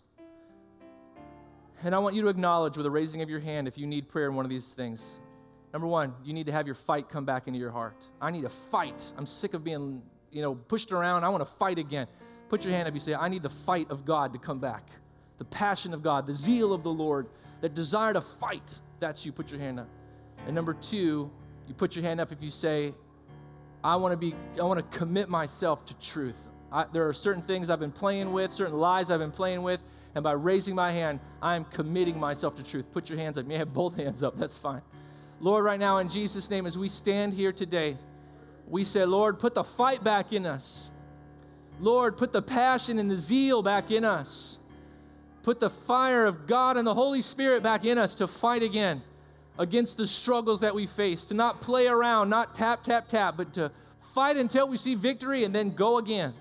And I want you to acknowledge with a raising of your hand if you need prayer in one of these things. Number one, you need to have your fight come back into your heart. I need a fight. I'm sick of being, you know, pushed around. I want to fight again. Put your hand up. You say, I need the fight of God to come back. The passion of God, the zeal of the Lord, that desire to fight. That's you. Put your hand up. And number two, you put your hand up if you say, I want to be, I want to commit myself to truth. I, there are certain things I've been playing with, certain lies I've been playing with, and by raising my hand, I am committing myself to truth. Put your hands up. You may have both hands up. That's fine. Lord, right now in Jesus' name, as we stand here today, we say, Lord, put the fight back in us. Lord, put the passion and the zeal back in us. Put the fire of God and the Holy Spirit back in us to fight again against the struggles that we face, to not play around, not tap, tap, tap, but to fight until we see victory and then go again.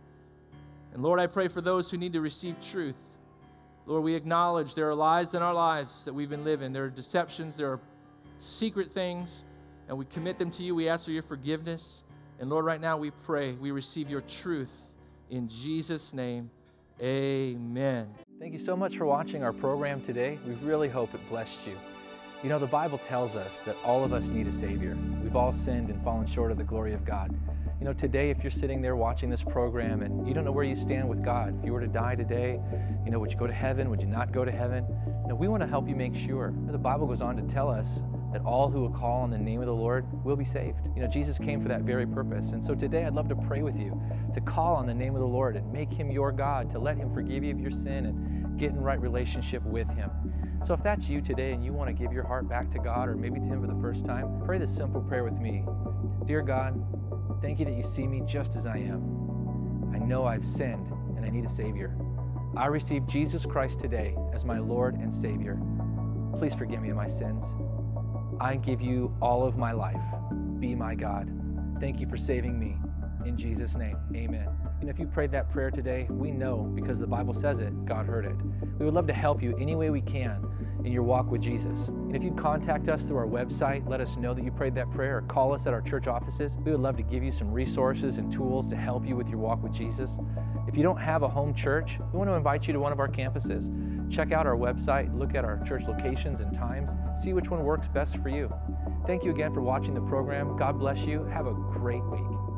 And Lord, I pray for those who need to receive truth. Lord, we acknowledge there are lies in our lives that we've been living. There are deceptions, there are secret things, and we commit them to you. We ask for your forgiveness. And Lord, right now we pray, we receive your truth in Jesus' name. Amen. Thank you so much for watching our program today. We really hope it blessed you. You know, the Bible tells us that all of us need a Savior. We've all sinned and fallen short of the glory of God. You know, today, if you're sitting there watching this program and you don't know where you stand with God, if you were to die today, you know, would you go to heaven? Would you not go to heaven? You know, we want to help you make sure. The Bible goes on to tell us that all who will call on the name of the Lord will be saved. You know, Jesus came for that very purpose. And so today, I'd love to pray with you to call on the name of the Lord and make him your God, to let him forgive you of your sin and get in right relationship with him. So if that's you today and you want to give your heart back to God, or maybe to him for the first time, pray this simple prayer with me. Dear God, thank you that you see me just as I am. I know I've sinned and I need a Savior. I receive Jesus Christ today as my Lord and Savior. Please forgive me of my sins. I give you all of my life. Be my God. Thank you for saving me. In Jesus' name, amen. And if you prayed that prayer today, we know, because the Bible says it, God heard it. We would love to help you any way we can in your walk with Jesus. And if you'd contact us through our website, let us know that you prayed that prayer, or call us at our church offices. We would love to give you some resources and tools to help you with your walk with Jesus. If you don't have a home church, we want to invite you to one of our campuses. Check out our website, look at our church locations and times, see which one works best for you. Thank you again for watching the program. God bless you. Have a great week.